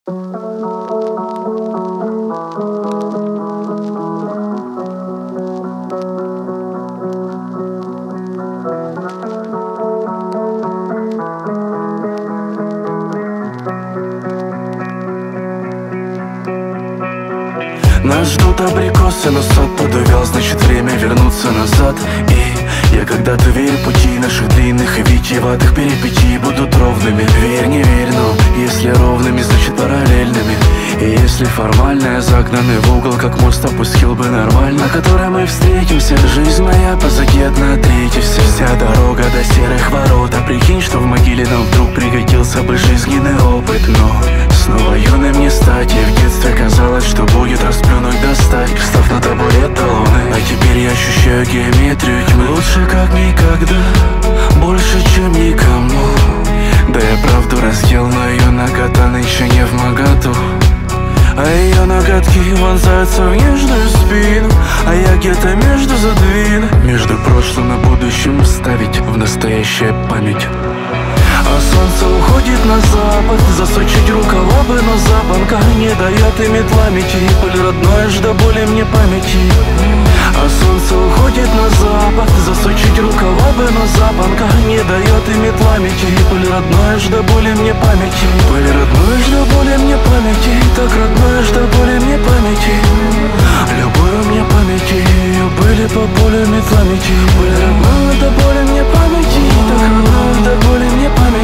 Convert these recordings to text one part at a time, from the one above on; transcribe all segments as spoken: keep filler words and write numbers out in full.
Нас ждут абрикосы, но сад подувял, значит время вернуться назад. И я когда-то верю, пути наших длинных и витиеватых перипетий будут ровными. Верь, не верь, но если ровными, значит параллельными. И если формально я загнанный в угол, как мост опустил бы нормально, на которой мы встретимся. Жизнь моя позади одна третья, вся, вся дорога до серых ворот. А прикинь, что в могиле нам вдруг пригодился бы жизненный опыт. Но снова юным не стать, и в детстве казалось, что будет расплюнуть достать, встав на табурет талоны. А теперь я ощущаю геометрию тьмы. Лучше как никогда, больше чем никому. Да я правду раздел, но ее нагота нынче не вмоготу. А ее ноготки вонзаются в нежную спину, а я где-то между задвину. Между прошлым и будущим вставить в настоящее память. А солнце уходит на запад, засучить рукава бы, но запонка не дает и метла мети. Пыль родное ж до боли мне памяти. А солнце уходит на запад, засучить рукава бы, но запонка не дает и метла мети. Пыль родное ж до боли мне памяти. Пыль родное ж до боли мне памяти. Так родное ж до боли мне памяти. Любую мне памяти, ее были по полю метла мети. Пыль родное до боли мне памяти. Так родное до боли мне памяти.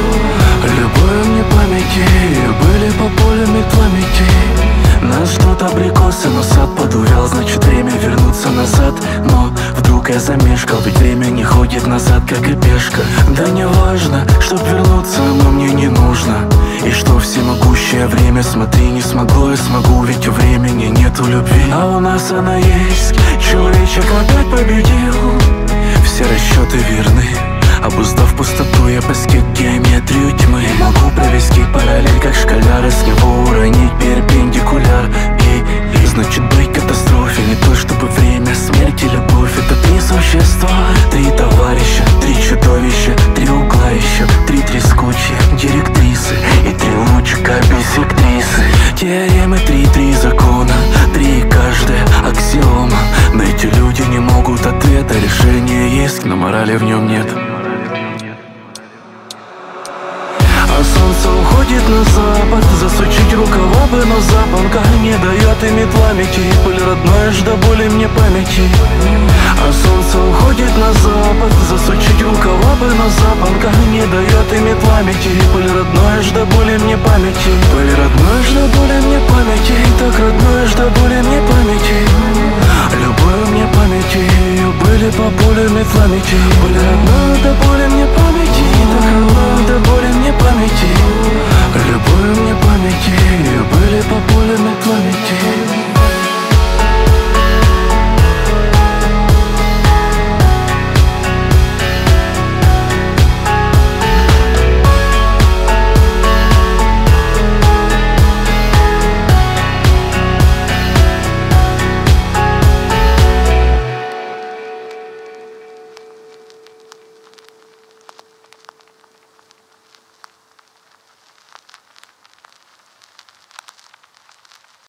Любой мне памяти, были по полю метла мети. Нас ждут абрикосы, но сад подувял, значит время вернуться назад. Но вдруг я замешкал, ведь время не ходит назад, как и пешка. Да не важно, чтоб вернуться, но мне не нужно. И что всемогущее время, смотри, не смогло, я смогу, ведь у времени нету любви. А у нас она есть, человечек опять победил. Все расчеты верны, обуздав пустоту, я постиг геометрию тьмы. Могу провести параллель, как школяр, и с него уронить перпендикуляр. И, и значит быть катастрофе не то чтобы время, смерть и любовь. Это три существа, три товарища, три чудовища, три угла еще, три трескучие директрисы и три лучика бисектрисы. Теоремы три, три закона, три каждая аксиома. Но эти люди не могут ответа, решение есть, но морали в нем нет. А солнце уходит на запад, засучить рукава бы, но запонка не дает и метла мети. Пыль родное ж до боли мне памяти. А солнце уходит на запад, засучить рукава бы, но запонка не дает и метла мети. Пыль родное ж до боли мне памяти. Пыль родное ж до боли мне памяти. Так родное ж до боли мне памяти. Любой мне памяти, ее были по полю метла мети. Пыль родное